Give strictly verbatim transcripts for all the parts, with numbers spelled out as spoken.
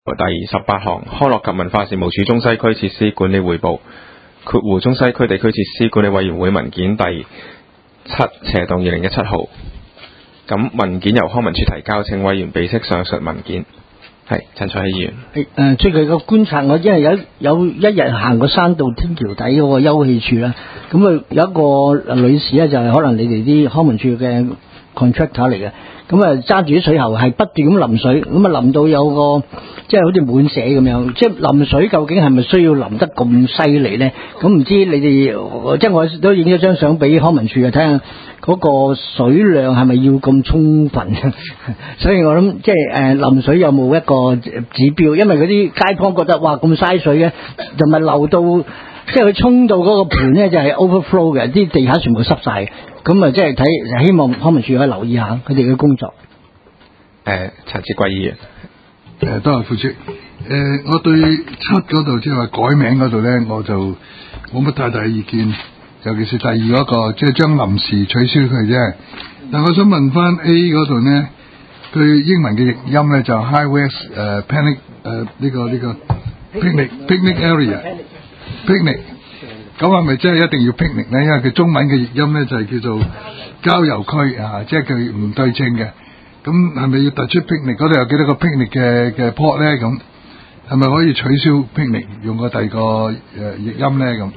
第十八項，康樂及文化事務署中西區設施管理匯報括弧中西區地區設施管理委員會文件第七斜檔二零一七號。咁文件由康文署提交，請委員備悉上述文件。係陳彩禧議員。 誒、呃，最近個觀察，我因為有有一日行過山道天橋底嗰個休憩處啦，咁啊有一個女士咧，就係、是、可能你哋啲康文署嘅 contractor 嚟嘅，咁啊揸住啲水喉係不斷咁淋水，咁啊淋到有個即係好似滿瀉咁樣，即係淋水究竟係咪需要淋得咁犀利咧？咁唔知你哋即係我都影咗張相俾康文署啊睇下。嗰個水量係咪要咁充分？所以我諗即係誒淋水有冇一個指標？因為嗰啲街坊覺得哇咁嘥水嘅，就咪流到即係佢沖到嗰個盤咧就係 overflow 嘅，啲地下全部濕晒。咁啊即係睇希望康文署可以留意下佢哋嘅工作。誒、 呃，陳志貴議員。 誒、呃，多謝副主席。誒、呃，我對七嗰度即係話改名嗰度咧，我就冇乜太大意見。尤其是第二嗰、那個，即係將臨時取消佢啫。但我想問翻 A 嗰度呢，佢英文嘅譯音咧就 High West 誒、uh, Panic 誒、uh, 呢、這個呢、這個 picnic picnic area picnic， 咁係咪真係一定要 picnic 咧？因為佢中文嘅譯音咧就係、是、叫做郊遊區啊，即係佢唔對稱嘅。咁係咪要突出 picnic 嗰度有幾多個 picnic 嘅嘅 pot 咧？咁係咪可以取消 picnic， 用個第二個誒、呃、譯音咧？咁？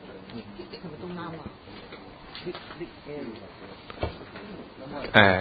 誒，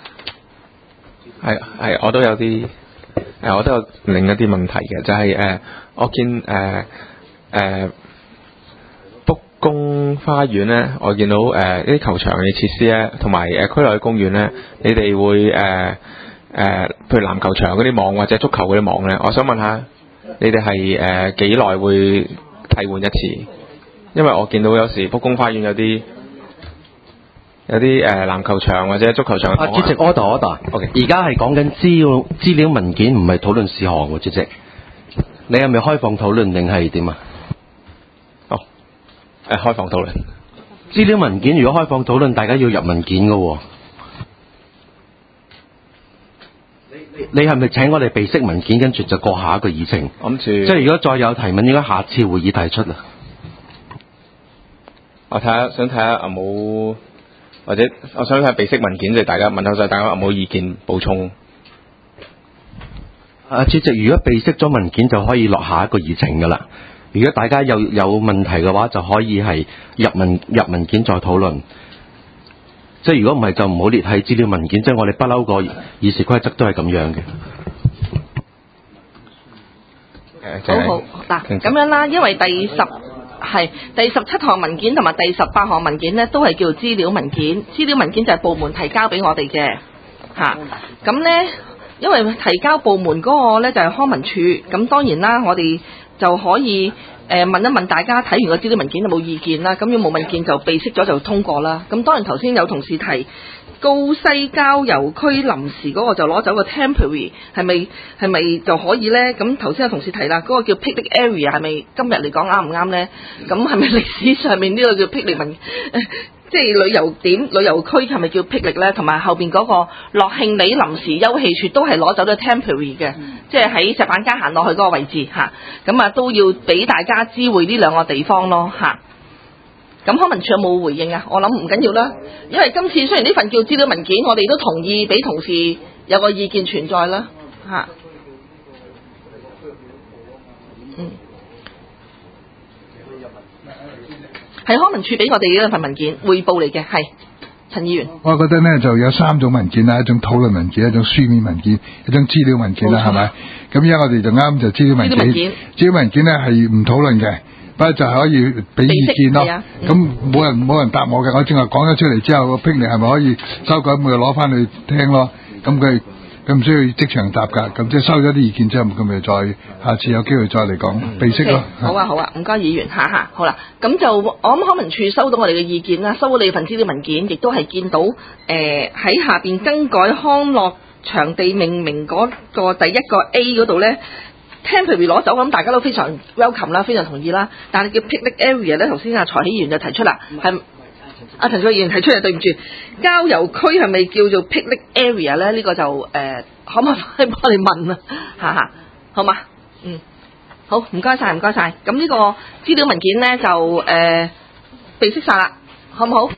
係係，我都有啲誒、呃，我都有另一啲問題嘅，就係、是、誒、呃，我見誒誒卜公花園咧，我見到誒呢啲球場嘅設施咧，同埋誒區內嘅公園咧，你哋會誒誒、呃呃，譬如籃球場嗰啲網或者足球嗰啲網咧，我想問下你哋係誒幾耐會替換一次？因為我見到有時卜公花園有啲。有啲誒籃球場或者足球場嘅。 啊，主席 order order。OK。而家係講緊資料資料文件，唔係討論事項喎，主席。你係咪開放討論定係點啊？ 哦，誒開放討論。 資料文件如果開放討論，大家要入文件嘅喎。你你係咪請我哋備悉文件，跟住就過下一個議程？ 諗住。 即係如果再有提問，應該下次會議提出啊。 我睇下，想睇下有冇。或者我想睇備悉文件，即係大家問下晒，大家有冇意見補充？ 啊，主席，如果備悉咗文件就可以落下一個議程㗎啦。如果大家有有問題嘅話，就可以係入文入文件再討論。即係如果唔係就唔好列喺資料文件，即係我哋不嬲個議事規則都係咁樣嘅。 好好嗱，咁樣啦，因為第十。係第十七項文件同埋第十八項文件呢，都係叫資料文件。資料文件就係部門提交俾我哋嘅嚇。咁、啊、呢，因為提交部門嗰個呢，就係、是、康文署。咁當然啦，我哋就可以誒、呃、問一問大家睇完個資料文件有冇意見啦。咁如果冇文件就備悉咗就通過啦。咁當然頭先有同事提高西郊遊區臨時嗰個就攞走個 temporary 係咪係咪就可以呢？咁頭先有同事提啦，嗰、那個叫 picnic area 係咪今日嚟講啱唔啱呢？咁係咪歷史上面呢個叫 picnic 文，即係旅遊點旅遊區係咪叫 picnic 呢？同埋後邊嗰個樂慶里臨時休憩處都係攞走咗 temporary 嘅，即係喺石板街行落去嗰個位置嚇。咁啊都要俾大家知會呢兩個地方咯嚇。咁康文署有冇回應啊？我諗唔緊要啦，因為今次雖然呢份叫資料文件，我哋都同意俾同事有個意見存在啦，嚇。嗯，係康文署俾我哋呢份文件匯報嚟嘅，係陳議員。 我覺得呢就有三種文件啦，一種討論文件，一種書面文件，一種資料文件啦，係咪？咁而家我哋就啱就資料文件。資料文件呢係唔討論嘅。不過就係可以俾意見咯，咁冇、啊嗯、人冇人答我嘅，我正話講咗出嚟之後，個 picnic 係咪可以修改，咪攞翻去聽咯？咁佢佢唔需要即場答㗎，咁即係收咗啲意見之後，咁咪再下次有機會再嚟講備悉咯。 好啊好啊，唔該議員嚇嚇，好啦，咁就我諗康文署收到我哋嘅意見啦，收到你份資料文件，亦都係見到誒喺、呃、下邊更改康樂場地命名嗰個第一個 A 嗰度咧。temporary 攞走，咁大家都非常 welcome 啦，非常同意啦。但係叫 picnic area 咧，頭先阿財喜議員就提出啦，係阿陳卓議員提出嚟，對唔住，郊遊區係咪叫做 picnic area 咧？呢、這個就誒、呃、可唔可以幫你問啊？嚇嚇好嘛？嗯，好，唔該晒，唔該晒。咁呢個資料文件咧就誒備悉晒啦，好唔好？